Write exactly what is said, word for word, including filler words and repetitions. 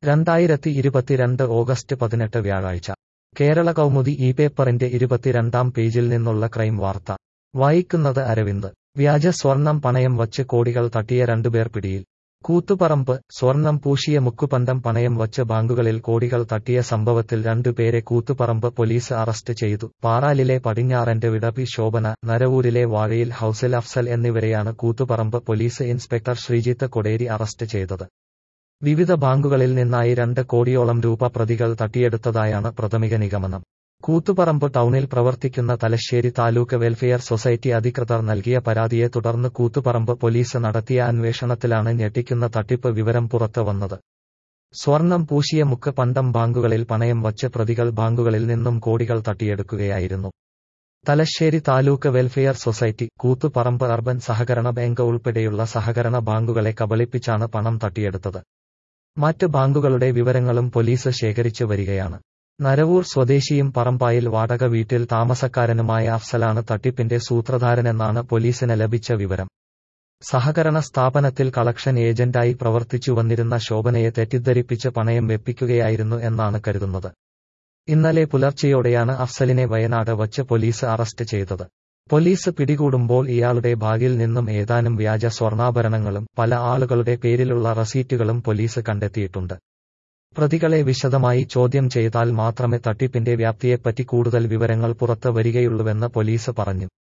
രണ്ടായിരത്തി ഇരുപത്തിരണ്ട് ഓഗസ്റ്റ് പതിനെട്ട് വ്യാഴാഴ്ച കേരള കൗമുദി ഈ പേപ്പറിന്റെ ഇരുപത്തിരണ്ടാം പേജിൽ നിന്നുള്ള ക്രൈം വാർത്ത വായിക്കുന്നത് അരവിന്ദ്. വ്യാജ സ്വർണം പണയം വച്ച് കോടികൾ തട്ടിയ രണ്ടുപേർ പിടിയിൽ. കൂത്തുപറമ്പ്. സ്വർണം പൂശിയ മുക്കുപണ്ടം പണയം വച്ച് ബാങ്കുകളിൽ കോടികൾ തട്ടിയ സംഭവത്തിൽ രണ്ടുപേരെ കൂത്തുപറമ്പ് പോലീസ് അറസ്റ്റ് ചെയ്തു. പാറാലിലെ പടിഞ്ഞാറന്റെ വിടപി ശോഭന, നരവൂരിലെ വാഴയിൽ ഹൌസിൽ അഫ്സൽ എന്നിവരെയാണ് Koothuparamba police inspector Sreejith Koderi arrest ചെയ്തത്. വിവിധ ബാങ്കുകളിൽ നിന്നായി രണ്ട് കോടിയോളം രൂപ പ്രതികൾ തട്ടിയെടുത്തതായാണ് പ്രാഥമിക നിഗമനം. കൂത്തുപറമ്പ് ടൗണിൽ പ്രവർത്തിക്കുന്ന തലശ്ശേരി താലൂക്ക് വെൽഫെയർ സൊസൈറ്റി അധികൃതർ നൽകിയ പരാതിയെ തുടർന്ന് കൂത്തുപറമ്പ് പോലീസ് നടത്തിയ അന്വേഷണത്തിലാണ് ഞെട്ടിക്കുന്ന തട്ടിപ്പ് വിവരം പുറത്ത് വന്നത്. സ്വർണം പൂശിയ മുക്ക് പണ്ടം ബാങ്കുകളിൽ പണയം വച്ച് പ്രതികൾ ബാങ്കുകളിൽ നിന്നും കോടികൾ തട്ടിയെടുക്കുകയായിരുന്നു. Thalassery taluk welfare society, Koothuparamba urban സഹകരണ ബാങ്ക് ഉൾപ്പെടെയുള്ള സഹകരണ ബാങ്കുകളെ കബളിപ്പിച്ചാണ് പണം തട്ടിയെടുത്തത്. മറ്റ് ബാങ്കുകളുടെ വിവരങ്ങളും പോലീസ് ശേഖരിച്ചു വരികയാണ്. നരവൂർ സ്വദേശിയും പറമ്പായിൽ വാടക വീട്ടിൽ താമസക്കാരനുമായ അഫ്സലാണ് തട്ടിപ്പിന്റെ സൂത്രധാരനെന്നാണ് പോലീസിന് ലഭിച്ച വിവരം. സഹകരണ സ്ഥാപനത്തിൽ കളക്ഷൻ ഏജന്റായി പ്രവർത്തിച്ചു വന്നിരുന്ന ശോഭനയെ തെറ്റിദ്ധരിപ്പിച്ച് പണയം വെപ്പിക്കുകയായിരുന്നു എന്നാണ് കരുതുന്നത്. ഇന്നലെ പുലർച്ചെയോടെയാണ് അഫ്സലിനെ വയനാട് വച്ച് പോലീസ് അറസ്റ്റ് ചെയ്തത്. പോലീസ് പിടികൂടുമ്പോൾ ഇയാളുടെ ബാഗിൽ നിന്നും ഏതാനും വ്യാജ സ്വർണ്ണാഭരണങ്ങളും പല ആളുകളുടെ പേരിലുള്ള റസീറ്റുകളും പോലീസ് കണ്ടെത്തിയിട്ടുണ്ട്. പ്രതികളെ വിശദമായി ചോദ്യം ചെയ്താൽ മാത്രമേ തട്ടിപ്പിന്റെ വ്യാപ്തിയെപ്പറ്റി കൂടുതൽ വിവരങ്ങൾ പുറത്ത് വരികയുള്ളൂവെന്ന് പോലീസ് പറഞ്ഞു.